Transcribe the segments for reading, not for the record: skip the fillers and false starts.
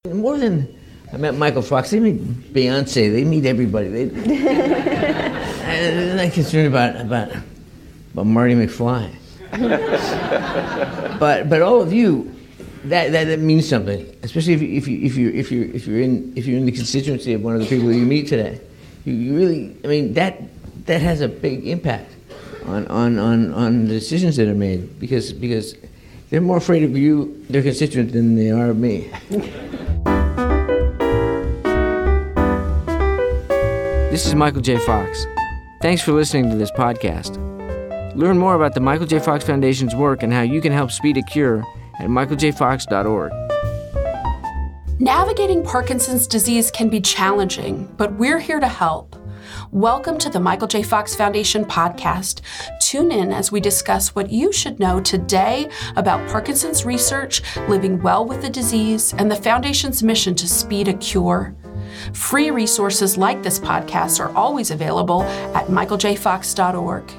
More than I met Michael Fox, they meet Beyonce, they meet everybody. They're not concerned about Marty McFly. but all of you, that means something, especially if you're in the constituency of one of the people you meet today. You really, I mean, that has a big impact on the decisions that are made because they're more afraid of you, their constituent, than they are of me. This is Michael J. Fox. Thanks for listening to this podcast. Learn more about the Michael J. Fox Foundation's work and how you can help speed a cure at michaeljfox.org. Navigating Parkinson's disease can be challenging, but we're here to help. Welcome to the Michael J. Fox Foundation podcast. Tune in as we discuss what you should know today about Parkinson's research, living well with the disease, and the Foundation's mission to speed a cure. Free resources like this podcast are always available at michaeljfox.org.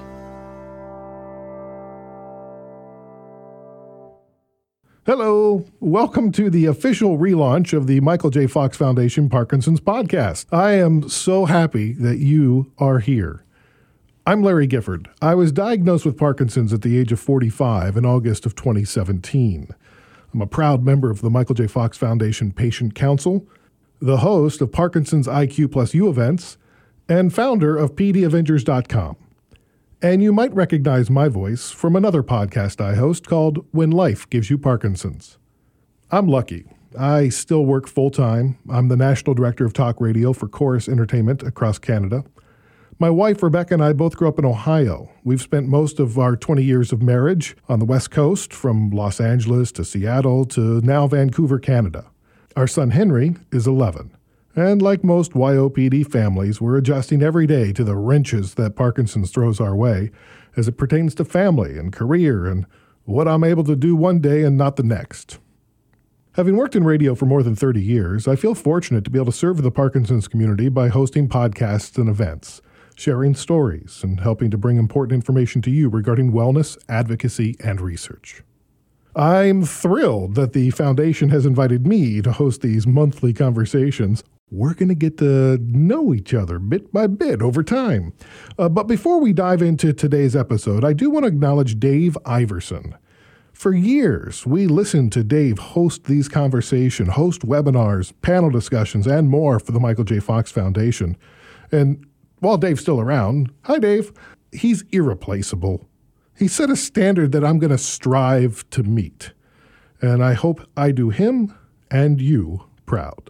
Hello, welcome to the official relaunch of the Michael J. Fox Foundation Parkinson's podcast. I am so happy that you are here. I'm Larry Gifford. I was diagnosed with Parkinson's at the age of 45 in August of 2017. I'm a proud member of the Michael J. Fox Foundation Patient Council, the host of Parkinson's IQ Plus U events, and founder of PDAvengers.com. And you might recognize my voice from another podcast I host called When Life Gives You Parkinson's. I'm lucky. I still work full-time. I'm the National Director of Talk Radio for Chorus Entertainment across Canada. My wife, Rebecca, and I both grew up in Ohio. We've spent most of our 20 years of marriage on the West Coast, from Los Angeles to Seattle to now Vancouver, Canada. Our son Henry is 11. And like most YOPD families, we're adjusting every day to the wrenches that Parkinson's throws our way as it pertains to family and career and what I'm able to do one day and not the next. Having worked in radio for more than 30 years, I feel fortunate to be able to serve the Parkinson's community by hosting podcasts and events, sharing stories, and helping to bring important information to you regarding wellness, advocacy, and research. I'm thrilled that the Foundation has invited me to host these monthly conversations. We're going to get to know each other bit by bit over time. But before we dive into today's episode, I do want to acknowledge Dave Iverson. For years, we listened to Dave host these conversations, host webinars, panel discussions, and more for the Michael J. Fox Foundation. And while Dave's still around, hi Dave, he's irreplaceable. He set a standard that I'm going to strive to meet. And I hope I do him and you proud.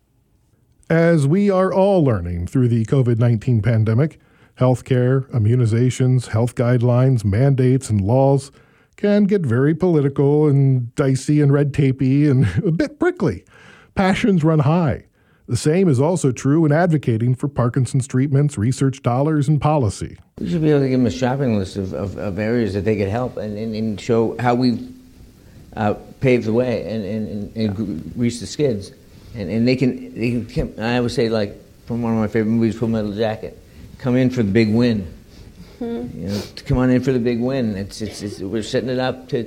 As we are all learning through the COVID-19 pandemic, healthcare, immunizations, health guidelines, mandates, and laws can get very political and dicey and red tapey and a bit prickly. Passions run high. The same is also true in advocating for Parkinson's treatments, research dollars, and policy. We should be able to give them a shopping list of areas that they could help and show how we've paved the way and greased the skids. And they can, I always say, like, from one of my favorite movies, Full Metal Jacket, come in for the big win. Mm-hmm. You know, come on in for the big win. It's we're setting it up to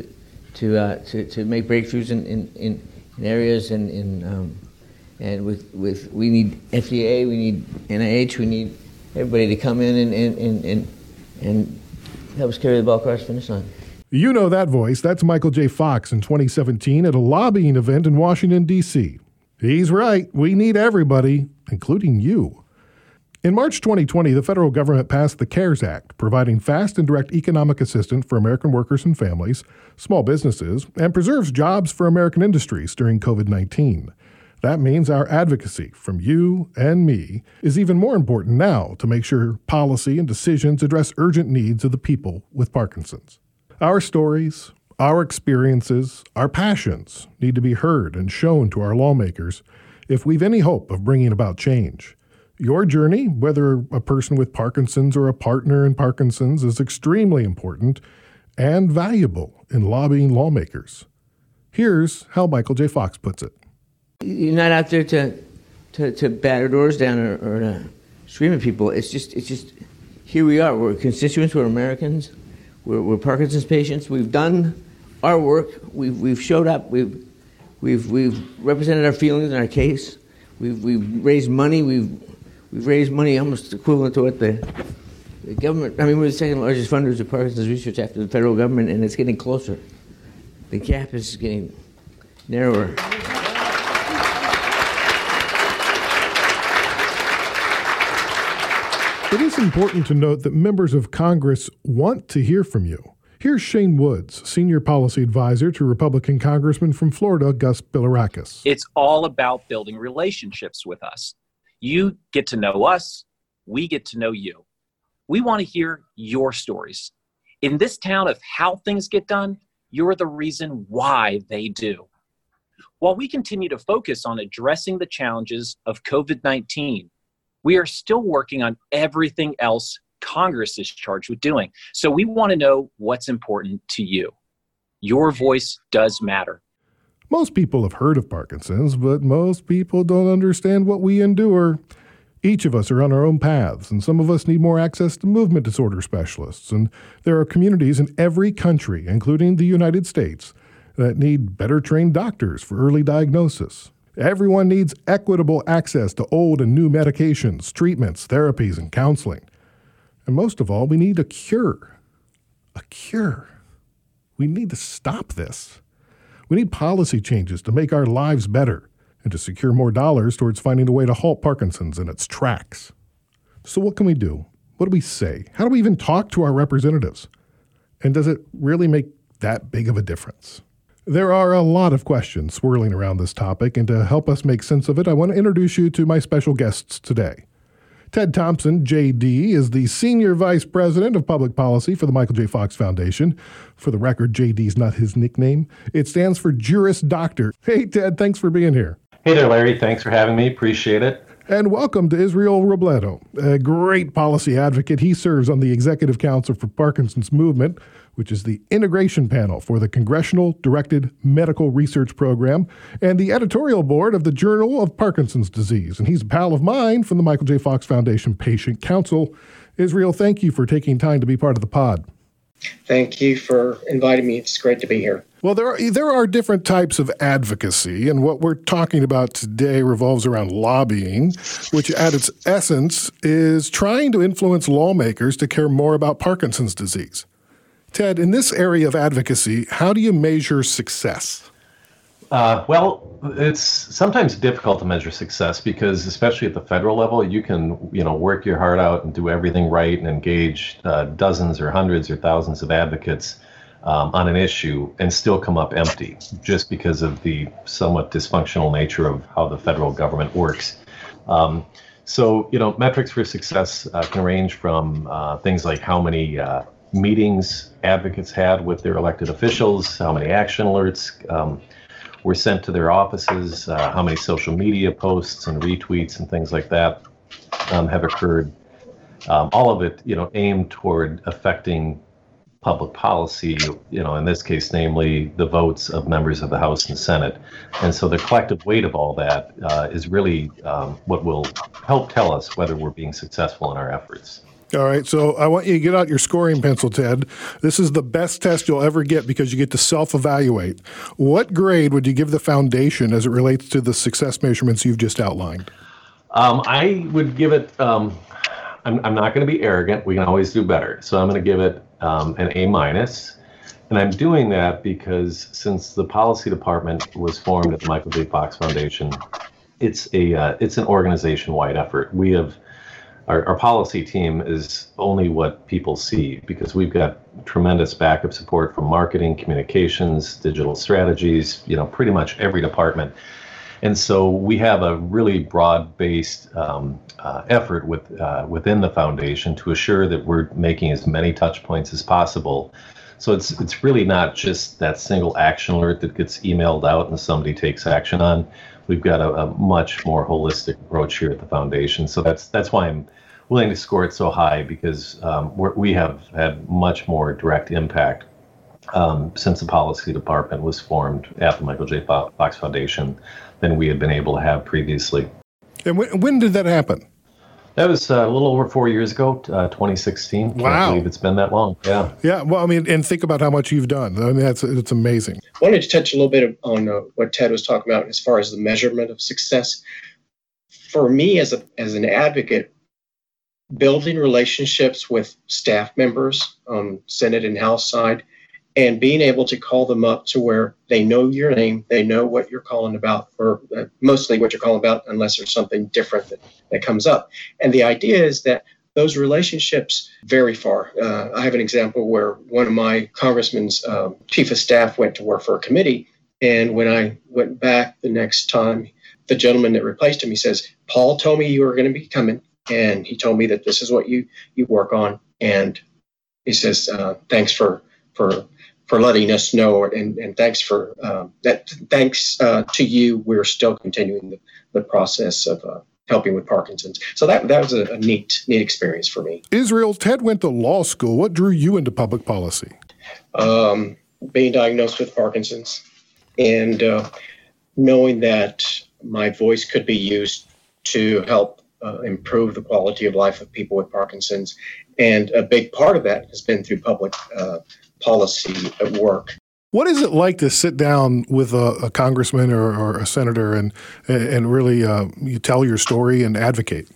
make breakthroughs in areas and with we need FDA, we need NIH, we need everybody to come in and help us carry the ball across the finish line. You know that voice. That's Michael J. Fox in 2017 at a lobbying event in Washington, D.C. He's right. We need everybody, including you. In March 2020, the federal government passed the CARES Act, providing fast and direct economic assistance for American workers and families, small businesses, and preserves jobs for American industries during COVID-19. That means our advocacy from you and me is even more important now to make sure policy and decisions address urgent needs of the people with Parkinson's. Our stories, our experiences, our passions need to be heard and shown to our lawmakers if we've any hope of bringing about change. Your journey, whether a person with Parkinson's or a partner in Parkinson's, is extremely important and valuable in lobbying lawmakers. Here's how Michael J. Fox puts it. You're not out there to batter doors down or to scream at people. It's just here we are. We're constituents. We're Americans. We're Parkinson's patients. We've done our work. We've showed up. We've We've represented our feelings in our case. We've raised money. We've raised money almost equivalent to what the government. I mean, we're the second largest funders of Parkinson's research after the federal government, and it's getting closer. The gap is getting narrower. It is important to note that members of Congress want to hear from you. Here's Shane Woods, Senior Policy Advisor to Republican Congressman from Florida, Gus Bilirakis. It's all about building relationships with us. You get to know us, we get to know you. We want to hear your stories. In this town of how things get done, you're the reason why they do. While we continue to focus on addressing the challenges of COVID-19, we are still working on everything else Congress is charged with doing. So we want to know what's important to you. Your voice does matter. Most people have heard of Parkinson's, but most people don't understand what we endure. Each of us are on our own paths, and some of us need more access to movement disorder specialists. And there are communities in every country, including the United States, that need better trained doctors for early diagnosis. Everyone needs equitable access to old and new medications, treatments, therapies, and counseling. And most of all, we need a cure. A cure. We need to stop this. We need policy changes to make our lives better and to secure more dollars towards finding a way to halt Parkinson's in its tracks. So what can we do? What do we say? How do we even talk to our representatives? And does it really make that big of a difference? There are a lot of questions swirling around this topic, and to help us make sense of it, I want to introduce you to my special guests today. Ted Thompson, JD, is the Senior Vice President of Public Policy for the Michael J. Fox Foundation. For the record, JD is not his nickname. It stands for Juris Doctor. Hey, Ted, thanks for being here. Hey there, Larry. Thanks for having me. Appreciate it. And welcome to Israel Robledo, a great policy advocate. He serves on the Executive Council for Parkinson's Movement, which is the integration panel for the Congressional Directed Medical Research Program, and the editorial board of the Journal of Parkinson's Disease. And he's a pal of mine from the Michael J. Fox Foundation Patient Council. Israel, thank you for taking time to be part of the pod. Thank you for inviting me. It's great to be here. Well, there are different types of advocacy, and what we're talking about today revolves around lobbying, which at its essence is trying to influence lawmakers to care more about Parkinson's disease. Ted, in this area of advocacy, how do you measure success? Well, it's sometimes difficult to measure success because, especially at the federal level, you can, work your heart out and do everything right and engage dozens or hundreds or thousands of advocates on an issue and still come up empty just because of the somewhat dysfunctional nature of how the federal government works. So, metrics for success can range from things like how many meetings advocates had with their elected officials, how many action alerts were sent to their offices, how many social media posts and retweets and things like that have occurred. All of it, aimed toward affecting public policy, in this case, namely the votes of members of the House and Senate. And so the collective weight of all that is really what will help tell us whether we're being successful in our efforts. All right, so I want you to get out your scoring pencil, Ted. This is the best test you'll ever get because you get to self-evaluate. What grade would you give the foundation as it relates to the success measurements you've just outlined? I would give it, I'm not going to be arrogant. We can always do better. So I'm going to give it an A-. And I'm doing that because since the policy department was formed at the Michael J. Fox Foundation, it's an organization-wide effort. We have Our policy team is only what people see because we've got tremendous backup support from marketing, communications, digital strategies, pretty much every department. And so we have a really broad-based effort within the foundation to assure that we're making as many touch points as possible. So it's really not just that single action alert that gets emailed out and somebody takes action on. We've got a much more holistic approach here at the foundation. So that's why I'm willing to score it so high, because we have had much more direct impact since the policy department was formed at the Michael J. Fox Foundation than we had been able to have previously. And when did that happen? That was a little over 4 years ago, 2016. Wow. Can't believe it's been that long. Yeah. Yeah. Well, I mean, and think about how much you've done. I mean, it's amazing. I wanted to touch a little bit on what Ted was talking about as far as the measurement of success. For me, as an advocate, building relationships with staff members on Senate and House side, and being able to call them up to where they know your name, they know what you're calling about, or mostly what you're calling about, unless there's something different that comes up. And the idea is that those relationships vary far. I have an example where one of my congressman's chief of staff went to work for a committee, and when I went back the next time, the gentleman that replaced him, he says, "Paul told me you were going to be coming, and he told me that this is what you work on." And he says, "Thanks for letting us know, and thanks for that. Thanks to you, we're still continuing the process of helping with Parkinson's." So that was a neat experience for me. Israel, Ted went to law school. What drew you into public policy? Being diagnosed with Parkinson's, and knowing that my voice could be used to help improve the quality of life of people with Parkinson's. And a big part of that has been through public policy at work. What is it like to sit down with a congressman or a senator and really you tell your story and advocate?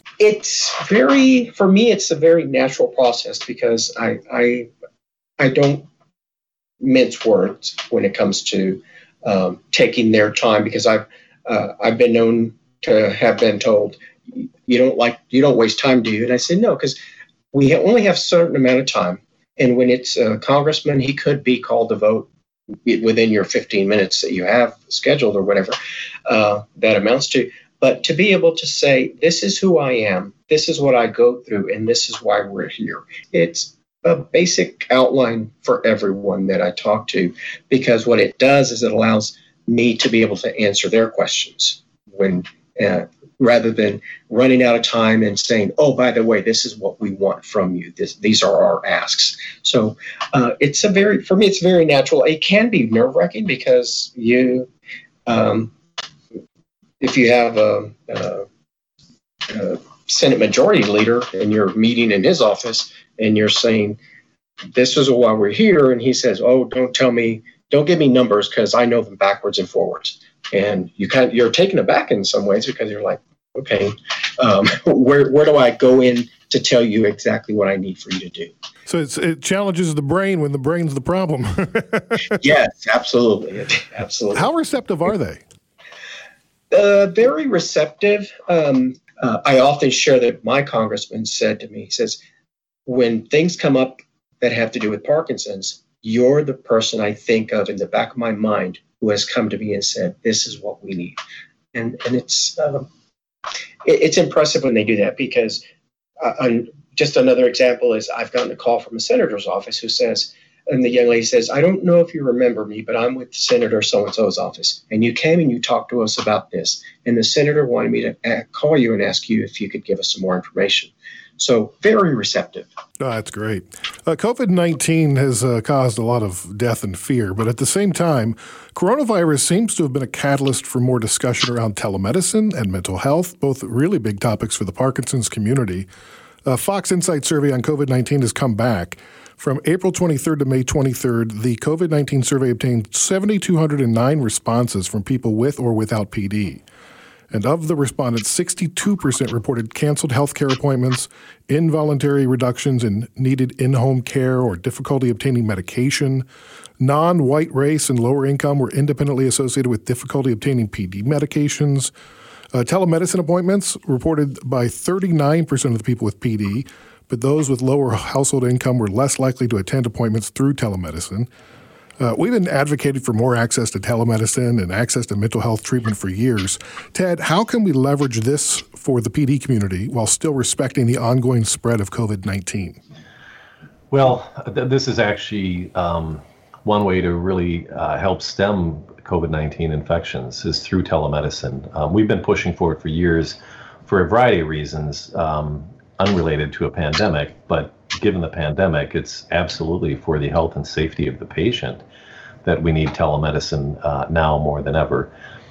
For me, it's a very natural process because I don't mince words when it comes to taking their time, because I've been known to have been told, you don't waste time, do you? And I said, no, because we only have a certain amount of time. And when it's a congressman, he could be called to vote within your 15 minutes that you have scheduled or whatever that amounts to. But to be able to say, this is who I am, this is what I go through, and this is why we're here. It's a basic outline for everyone that I talk to, because what it does is it allows me to be able to answer their questions when rather than running out of time and saying, oh, by the way, this is what we want from you. These are our asks. So for me, it's very natural. It can be nerve-wracking because if you have a Senate Majority Leader and you're meeting in his office and you're saying, this is why we're here, and he says, oh, don't give me numbers because I know them backwards and forwards. And you're taken aback in some ways because you're like, okay, where do I go in to tell you exactly what I need for you to do? So it challenges the brain when the brain's the problem. Yes, absolutely. Absolutely. How receptive are they? Very receptive. I often share that my congressman said to me, he says, when things come up that have to do with Parkinson's, you're the person I think of in the back of my mind who has come to me and said, this is what we need. And it's impressive when they do that, because just another example is I've gotten a call from a senator's office who says, and the young lady says, I don't know if you remember me, but I'm with Senator so-and-so's office. And you came and you talked to us about this. And the senator wanted me to call you and ask you if you could give us some more information. So very receptive. Oh, that's great. COVID-19 has caused a lot of death and fear, but at the same time, coronavirus seems to have been a catalyst for more discussion around telemedicine and mental health, both really big topics for the Parkinson's community. Fox Insight survey on COVID-19 has come back. From April 23rd to May 23rd, the COVID-19 survey obtained 7,209 responses from people with or without PD. And of the respondents, 62% reported canceled healthcare appointments, involuntary reductions in needed in-home care or difficulty obtaining medication. Non-white race and lower income were independently associated with difficulty obtaining PD medications. Telemedicine appointments reported by 39% of the people with PD, but those with lower household income were less likely to attend appointments through telemedicine. We've been advocating for more access to telemedicine and access to mental health treatment for years. Ted, how can we leverage this for the PD community while still respecting the ongoing spread of COVID-19? Well, this is actually one way to really help stem COVID-19 infections is through telemedicine. We've been pushing for it for years for a variety of reasons, unrelated to a pandemic, but given the pandemic, it's absolutely for the health and safety of the patient that we need telemedicine now more than ever.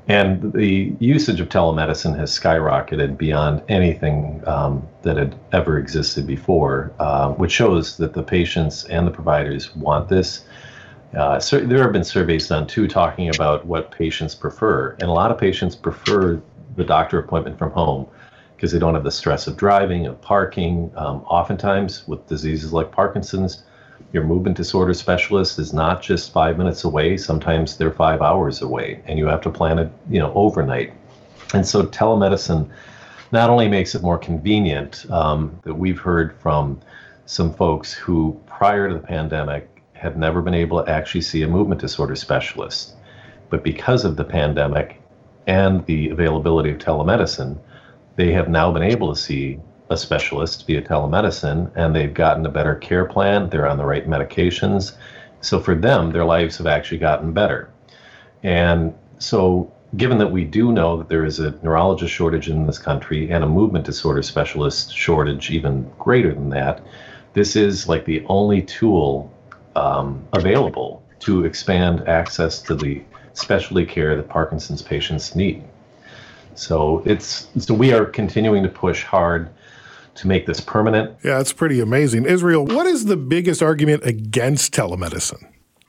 And the usage of telemedicine has skyrocketed beyond anything that had ever existed before, which shows that the patients and the providers want this. So there have been surveys done too talking about what patients prefer. And a lot of patients prefer the doctor appointment from home because they don't have the stress of driving, of parking. Oftentimes with diseases like Parkinson's, your movement disorder specialist is not just 5 minutes away. Sometimes they're 5 hours away, and you have to plan it, overnight. And so telemedicine not only makes it more convenient, that we've heard from some folks who prior to the pandemic had never been able to actually see a movement disorder specialist, but because of the pandemic and the availability of telemedicine, they have now been able to see a specialist via telemedicine, and they've gotten a better care plan. They're on the right medications. So for them, their lives have actually gotten better. And so given that we do know that there is a neurologist shortage in this country and a movement disorder specialist shortage even greater than that, this is like the only tool available to expand access to the specialty care that Parkinson's patients need. So we are continuing to push hard to make this permanent. Yeah, it's pretty amazing. Israel, what is the biggest argument against telemedicine?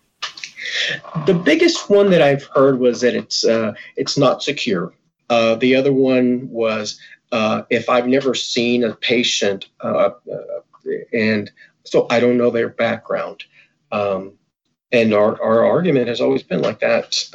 The biggest one that I've heard was that it's not secure. The other one was if I've never seen a patient and so I don't know their background. And our argument has always been like that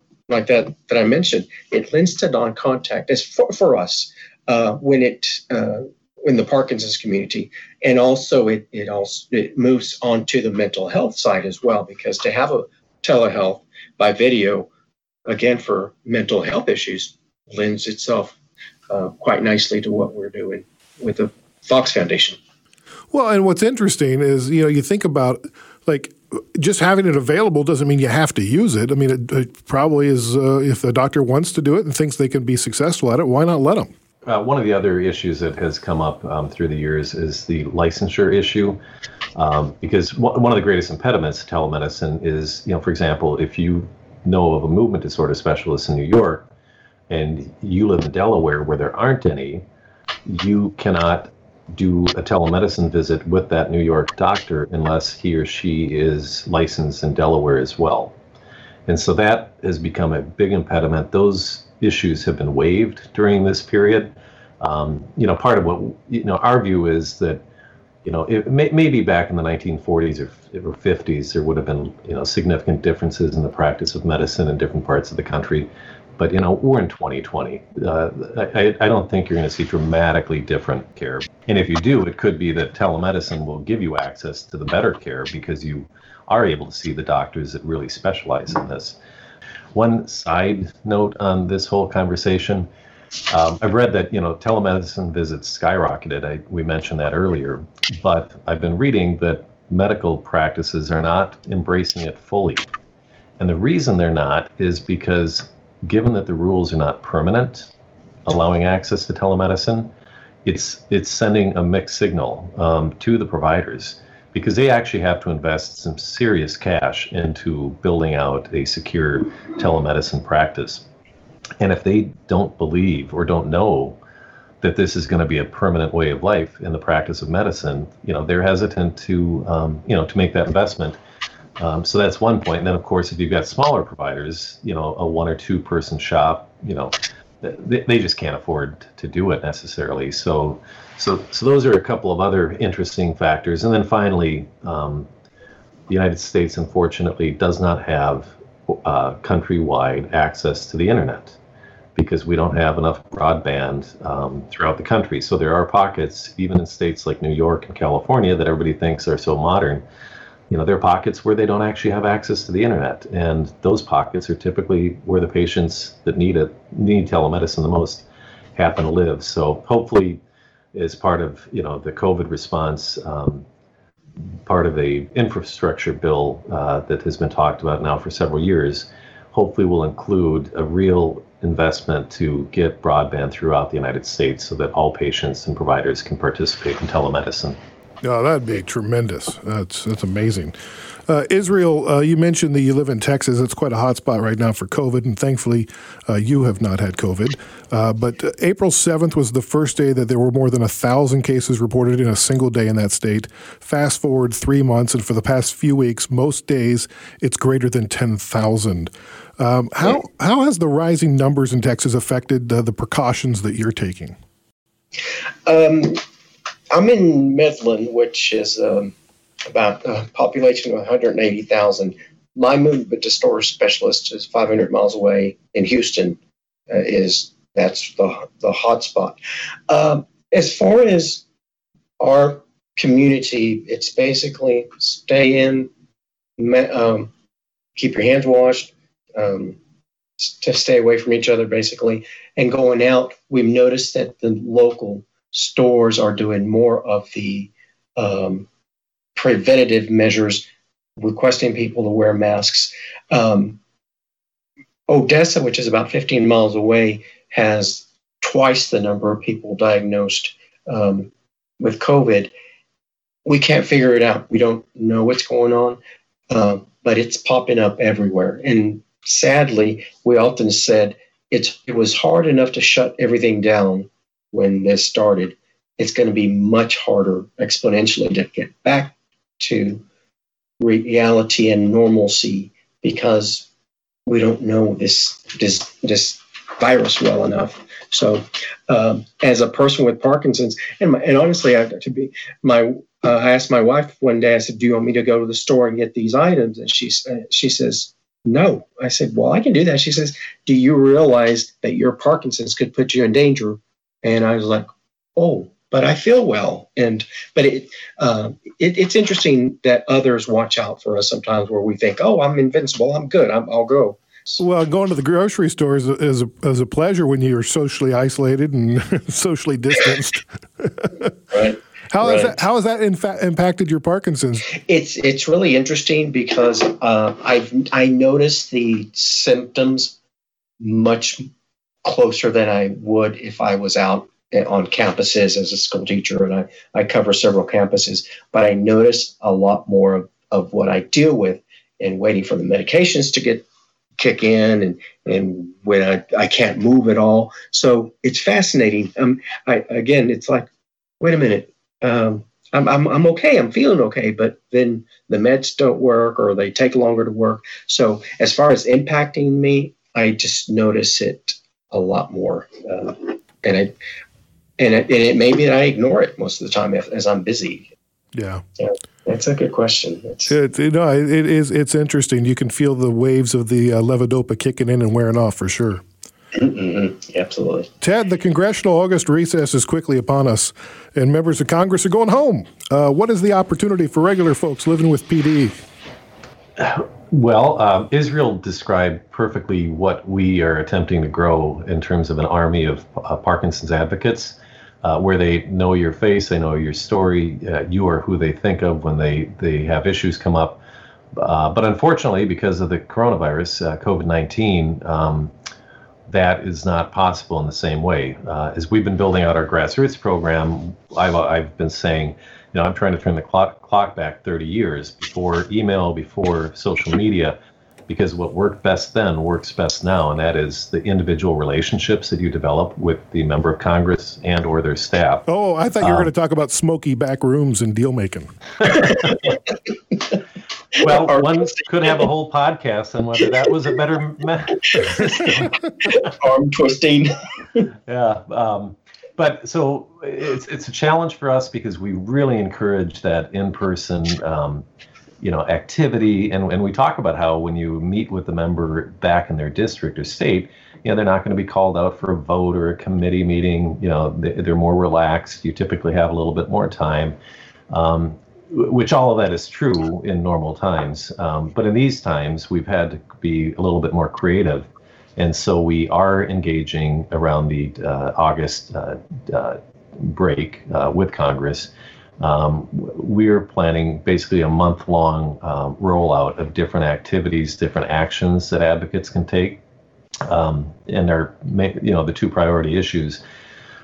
I mentioned. It lends to non-contact. It's for us when in the Parkinson's community, and also it moves on to the mental health side as well, because to have a telehealth by video, again for mental health issues, lends itself quite nicely to what we're doing with the Fox Foundation. Well, and what's interesting is, you think about like just having it available doesn't mean you have to use it. I mean, it probably is if the doctor wants to do it and thinks they can be successful at it, why not let them? One of the other issues that has come up through the years is the licensure issue, because one of the greatest impediments to telemedicine is, for example, if you know of a movement disorder specialist in New York and you live in Delaware where there aren't any, you cannot do a telemedicine visit with that New York doctor unless he or she is licensed in Delaware as well. And so that has become a big impediment. Those issues have been waived during this period. Part of what, our view is that, maybe back in the 1940s or 50s, there would have been, significant differences in the practice of medicine in different parts of the country. But, we're in 2020. I don't think you're going to see dramatically different care. And if you do, it could be that telemedicine will give you access to the better care because you are able to see the doctors that really specialize in this. One side note on this whole conversation, I've read that, telemedicine visits skyrocketed. We mentioned that earlier, but I've been reading that medical practices are not embracing it fully. And the reason they're not is because given that the rules are not permanent, allowing access to telemedicine, it's sending a mixed signal to the providers, because they actually have to invest some serious cash into building out a secure telemedicine practice. And if they don't believe or don't know that this is going to be a permanent way of life in the practice of medicine, they're hesitant to make that investment. So that's one point. And then, of course, if you've got smaller providers, a 1 or 2 person shop, they just can't afford to do it necessarily. So those are a couple of other interesting factors. And then finally, the United States, unfortunately, does not have countrywide access to the internet because we don't have enough broadband throughout the country. So there are pockets, even in states like New York and California, that everybody thinks are so modern. There are pockets where they don't actually have access to the internet, and those pockets are typically where the patients that need telemedicine the most happen to live. So hopefully, as part of the COVID response, part of a infrastructure bill that has been talked about now for several years, hopefully will include a real investment to get broadband throughout the United States so that all patients and providers can participate in telemedicine. Oh, that'd be tremendous. That's amazing. Israel, you mentioned that you live in Texas. It's quite a hot spot right now for COVID, and thankfully you have not had COVID. But April 7th was the first day that there were more than 1,000 cases reported in a single day in that state. Fast forward 3 months, and for the past few weeks, most days it's greater than 10,000. How has the rising numbers in Texas affected the precautions that you're taking? I'm in Midland, which is about a population of 180,000. My movement to storage specialist is 500 miles away in Houston. That's the hot spot. As far as our community, it's basically stay in, keep your hands washed, to stay away from each other, basically. And going out, we've noticed that the local stores are doing more of the preventative measures, requesting people to wear masks. Odessa, which is about 15 miles away, has twice the number of people diagnosed with COVID. We can't figure it out. We don't know what's going on, but it's popping up everywhere. And sadly, we often said it was hard enough to shut everything down when this started. It's going to be much harder exponentially to get back to reality and normalcy because we don't know this virus well enough. So, as a person with Parkinson's, and honestly, I asked my wife one day. I said, "Do you want me to go to the store and get these items?" And she says, "No." I said, "Well, I can do that." She says, "Do you realize that your Parkinson's could put you in danger?" And I was like, "Oh, but I feel well." But it's interesting that others watch out for us sometimes, where we think, "Oh, I'm invincible. I'm good. I'll go." Well, going to the grocery store is a pleasure when you're socially isolated and socially distanced. Right. How has that impacted your Parkinson's? It's really interesting because I noticed the symptoms much closer than I would if I was out on campuses as a school teacher, and I cover several campuses. But I noticed a lot more of what I deal with and waiting for the medications to kick in, and when I can't move at all. So it's fascinating. It's like, wait a minute. I'm okay. I'm feeling okay, but then the meds don't work or they take longer to work. So as far as impacting me, I just notice it a lot more, and it may be that I ignore it most of the time as I'm busy. Yeah. That's a good question. It's interesting. You can feel the waves of the levodopa kicking in and wearing off for sure. Mm-hmm. Absolutely. Ted, the congressional August recess is quickly upon us, and members of Congress are going home. What is the opportunity for regular folks living with PD? Well, Israel described perfectly what we are attempting to grow in terms of an army of Parkinson's advocates, where they know your face, they know your story, you are who they think of when they have issues come up. But unfortunately, because of the coronavirus, COVID-19, that is not possible in the same way. As we've been building out our grassroots program, I've been saying, I'm trying to turn the clock back 30 years before email, before social media, because what worked best then works best now, and that is the individual relationships that you develop with the member of Congress and or their staff. Oh, I thought you were going to talk about smoky back rooms and deal making. Well, one could have a whole podcast on whether that was a better system. Arm twisting. Yeah. But so it's a challenge for us because we really encourage that in-person, activity. And we talk about how when you meet with the member back in their district or state, they're not going to be called out for a vote or a committee meeting. They're more relaxed. You typically have a little bit more time. Which all of that is true in normal times. But in these times, we've had to be a little bit more creative. And so we are engaging around the August break with Congress. We're planning basically a month-long rollout of different activities, different actions that advocates can take. And the two priority issues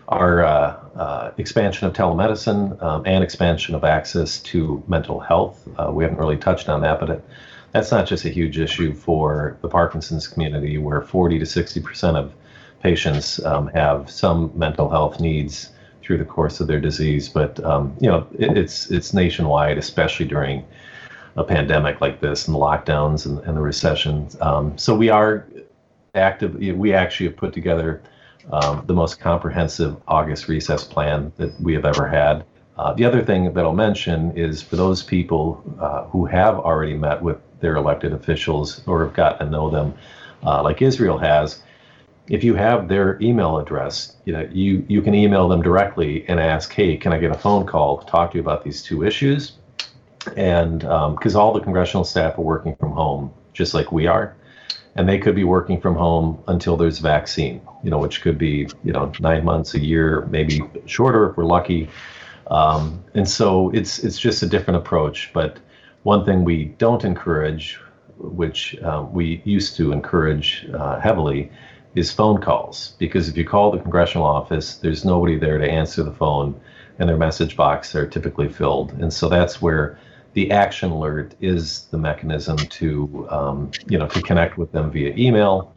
our expansion of telemedicine and expansion of access to mental health. We haven't really touched on that, but that's not just a huge issue for the Parkinson's community, where 40 to 60% of patients have some mental health needs through the course of their disease. But it's nationwide, especially during a pandemic like this and the lockdowns and the recessions. So we are active. We actually have put together the most comprehensive August recess plan that we have ever had. The other thing that I'll mention is for those people who have already met with their elected officials or have gotten to know them, like Israel has, if you have their email address, you can email them directly and ask, hey, can I get a phone call to talk to you about these two issues? And because all the congressional staff are working from home, just like we are, and they could be working from home until there's a vaccine, which could be, 9 months, a year, maybe shorter if we're lucky. And so it's just a different approach. But one thing we don't encourage, which we used to encourage heavily, is phone calls. Because if you call the congressional office, there's nobody there to answer the phone, and their message box are typically filled. And so that's where the action alert is the mechanism to to connect with them via email.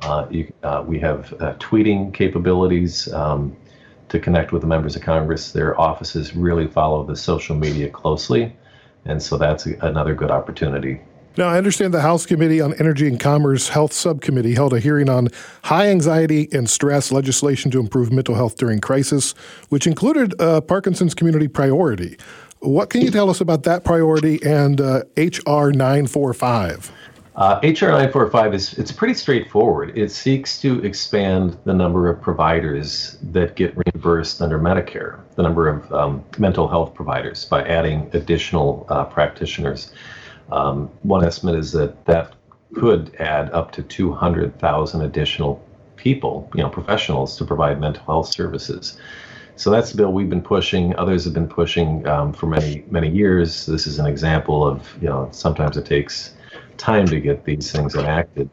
We have tweeting capabilities to connect with the members of Congress. Their offices really follow the social media closely, and so that's another good opportunity. Now, I understand the House Committee on Energy and Commerce Health Subcommittee held a hearing on high anxiety and stress legislation to improve mental health during crisis, which included Parkinson's community priority. What can you tell us about that priority and H.R. 945? H.R. 945 it's pretty straightforward. It seeks to expand the number of providers that get reimbursed under Medicare, the number of mental health providers, by adding additional practitioners. One estimate is that could add up to 200,000 additional people, professionals, to provide mental health services. So that's the bill we've been pushing. Others have been pushing for many, many years. This is an example of, sometimes it takes time to get these things enacted.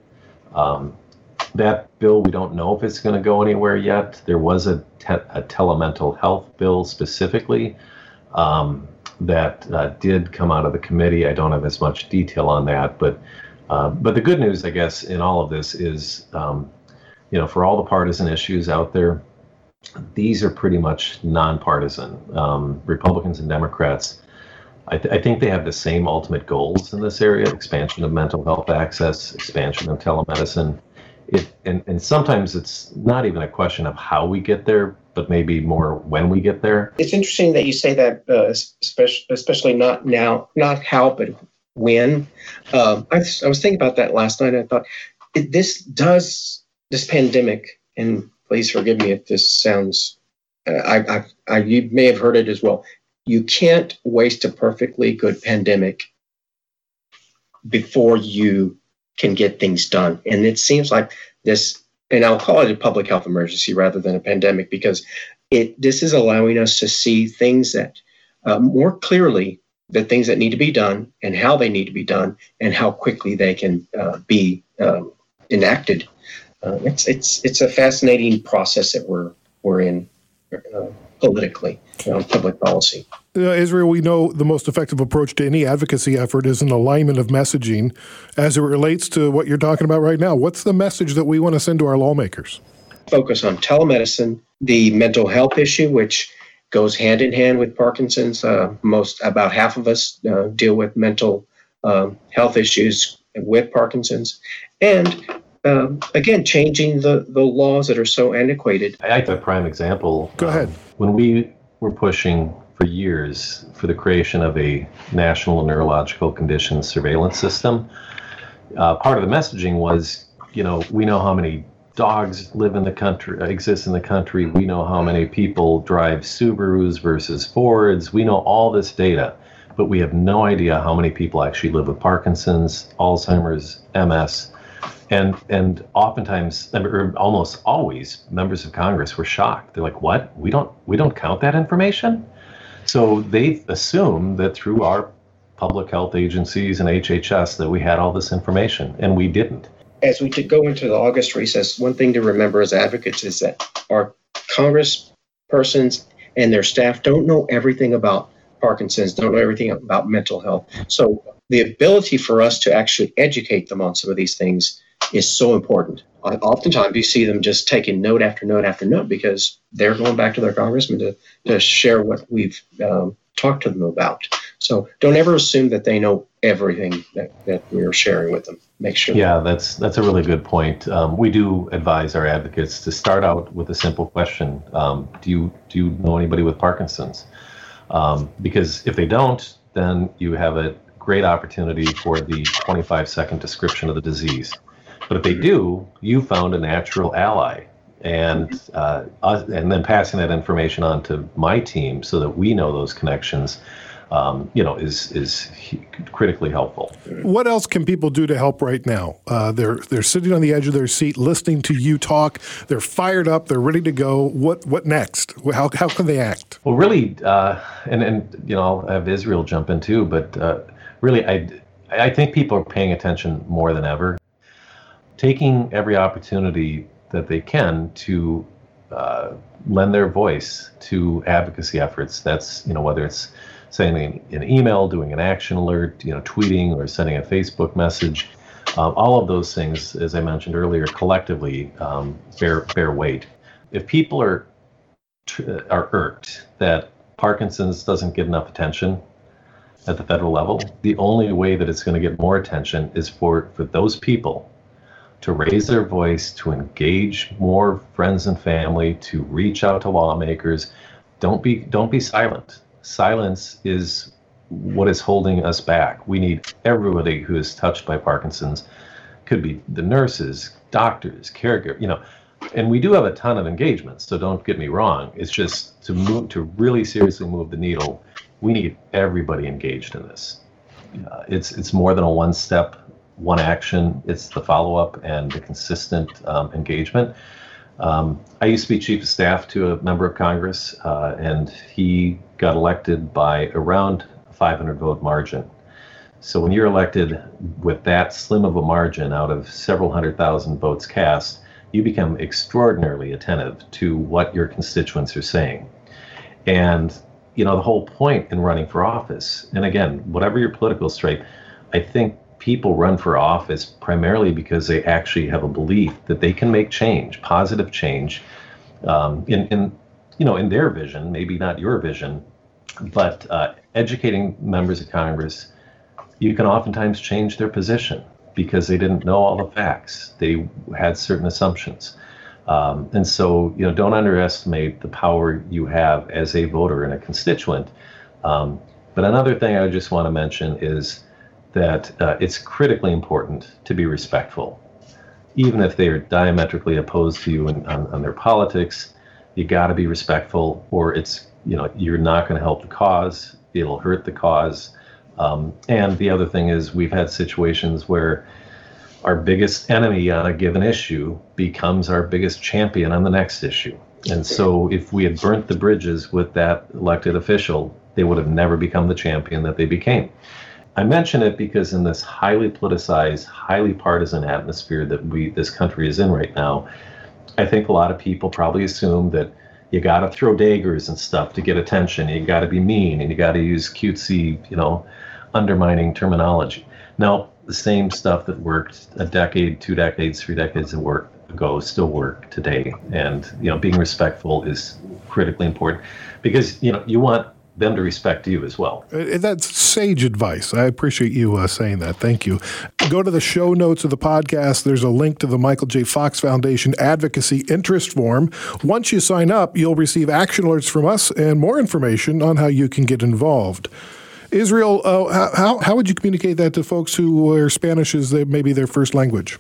That bill, we don't know if it's going to go anywhere yet. There was a telemental health bill specifically that did come out of the committee. I don't have as much detail on that, but the good news, I guess, in all of this is, for all the partisan issues out there, these are pretty much nonpartisan. Republicans and Democrats, I think they have the same ultimate goals in this area: expansion of mental health access, expansion of telemedicine. And sometimes it's not even a question of how we get there, but maybe more when we get there. It's interesting that you say that, especially not now, not how, but when. I was thinking about that last night. And I thought this pandemic, and please forgive me if this sounds, you may have heard it as well. You can't waste a perfectly good pandemic before you can get things done. And it seems like this, and I'll call it a public health emergency rather than a pandemic, because this is allowing us to see things that more clearly, the things that need to be done and how they need to be done and how quickly they can be enacted. It's a fascinating process that we're in politically on public policy. Israel, we know the most effective approach to any advocacy effort is an alignment of messaging as it relates to what you're talking about right now. What's the message that we want to send to our lawmakers? Focus on telemedicine, the mental health issue, which goes hand in hand with Parkinson's. About half of us deal with mental health issues with Parkinson's. And again, changing the laws that are so antiquated. I have a prime example. Go ahead. When we were pushing for years for the creation of a national neurological conditions surveillance system, part of the messaging was, we know how many dogs exist in the country. We know how many people drive Subarus versus Fords. We know all this data, but we have no idea how many people actually live with Parkinson's, Alzheimer's, MS. And oftentimes, or almost always, members of Congress were shocked. They're like, "What? We don't count that information?" So they assume that through our public health agencies and HHS that we had all this information, and we didn't. As we go into the August recess, one thing to remember as advocates is that our Congress persons and their staff don't know everything about Parkinson's, don't know everything about mental health. So the ability for us to actually educate them on some of these things is so important. Oftentimes you see them just taking note after note after note because they're going back to their congressman to share what we've talked to them about. So don't ever assume that they know everything that we're sharing with them. Make sure. Yeah, that's a really good point. We do advise our advocates to start out with a simple question. Do you know anybody with Parkinson's? Because if they don't, then you have a great opportunity for the 25-second description of the disease. But if they do, you found a natural ally, and then passing that information on to my team so that we know those connections, is critically helpful. What else can people do to help right now? They're sitting on the edge of their seat, listening to you talk. They're fired up. They're ready to go. What next? How can they act? Well, really, and I'll have Israel jump in too. But really, I think people are paying attention more than ever, taking every opportunity that they can to lend their voice to advocacy efforts. That's whether it's sending an email, doing an action alert, tweeting or sending a Facebook message. All of those things, as I mentioned earlier, collectively bear weight. If people are irked that Parkinson's doesn't get enough attention at the federal level, the only way that it's going to get more attention is for those people to raise their voice, to engage more friends and family, to reach out to lawmakers. Don't be silent. Silence is what is holding us back. We need everybody who is touched by Parkinson's. Could be the nurses, doctors, caregivers, and we do have a ton of engagements, so don't get me wrong. It's just to really seriously move the needle, we need everybody engaged in this. It's more than a one step, one action. It's the follow-up and the consistent engagement. I used to be chief of staff to a member of Congress, and he got elected by around a 500 vote margin. So when you're elected with that slim of a margin out of several 100,000 votes cast, you become extraordinarily attentive to what your constituents are saying. And, the whole point in running for office, and again, whatever your political stripe, I think people run for office primarily because they actually have a belief that they can make change, positive change, in their vision, maybe not your vision, but educating members of Congress, you can oftentimes change their position because they didn't know all the facts. They had certain assumptions. And so, don't underestimate the power you have as a voter and a constituent. But another thing I just want to mention is that it's critically important to be respectful. Even if they are diametrically opposed to you on their politics, you got to be respectful, or it's, you're not going to help the cause. It'll hurt the cause. And the other thing is we've had situations where our biggest enemy on a given issue becomes our biggest champion on the next issue. And so if we had burnt the bridges with that elected official, they would have never become the champion that they became. I mention it because in this highly politicized, highly partisan atmosphere that this country is in right now, I think a lot of people probably assume that you got to throw daggers and stuff to get attention. You got to be mean and you got to use cutesy, undermining terminology. Now, the same stuff that worked a decade, 2 decades, 3 decades ago still work today. And, being respectful is critically important because, you want them to respect you as well. That's sage advice. I appreciate you saying that. Thank you. Go to the show notes of the podcast. There's a link to the Michael J. Fox Foundation Advocacy Interest Form. Once you sign up, you'll receive action alerts from us and more information on how you can get involved. Israel, how would you communicate that to folks where Spanish is maybe their first language?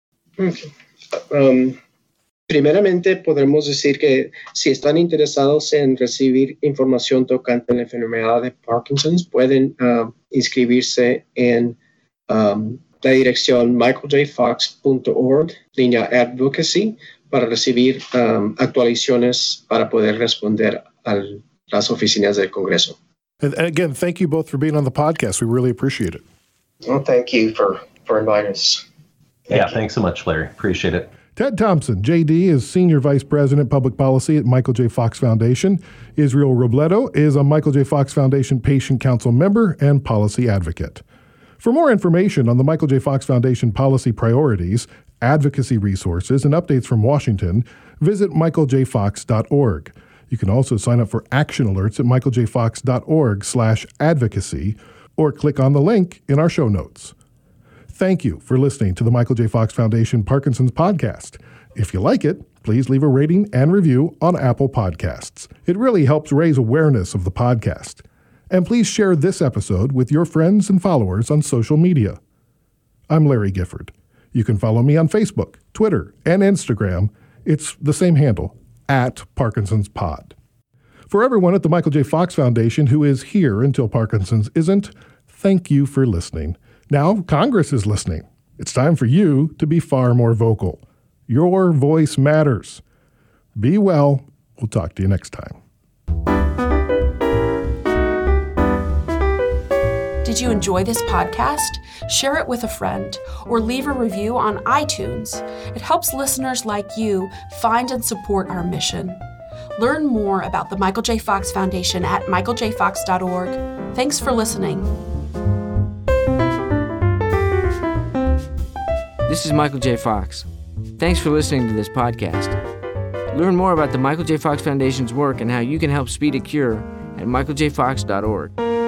Primeramente, podemos decir que si están interesados en recibir información tocante la enfermedad de Parkinson's, pueden inscribirse en la dirección michaeljfox.org, línea advocacy, para recibir actualizaciones para poder responder a las oficinas del Congreso. And again, thank you both for being on the podcast. We really appreciate it. Well, thank you for inviting us. Thanks so much, Larry. Appreciate it. Ted Thompson, JD, is Senior Vice President, Public Policy at Michael J. Fox Foundation. Israel Robledo is a Michael J. Fox Foundation Patient Council member and policy advocate. For more information on the Michael J. Fox Foundation policy priorities, advocacy resources, and updates from Washington, visit michaeljfox.org. You can also sign up for action alerts at michaeljfox.org/advocacy or click on the link in our show notes. Thank you for listening to the Michael J. Fox Foundation Parkinson's podcast. If you like it, please leave a rating and review on Apple Podcasts. It really helps raise awareness of the podcast. And please share this episode with your friends and followers on social media. I'm Larry Gifford. You can follow me on Facebook, Twitter, and Instagram. It's the same handle, @Parkinson'sPod. For everyone at the Michael J. Fox Foundation who is here until Parkinson's isn't, thank you for listening. Now Congress is listening. It's time for you to be far more vocal. Your voice matters. Be well. We'll talk to you next time. Did you enjoy this podcast? Share it with a friend or leave a review on iTunes. It helps listeners like you find and support our mission. Learn more about the Michael J. Fox Foundation at michaeljfox.org. Thanks for listening. This is Michael J. Fox. Thanks for listening to this podcast. Learn more about the Michael J. Fox Foundation's work and how you can help speed a cure at michaeljfox.org.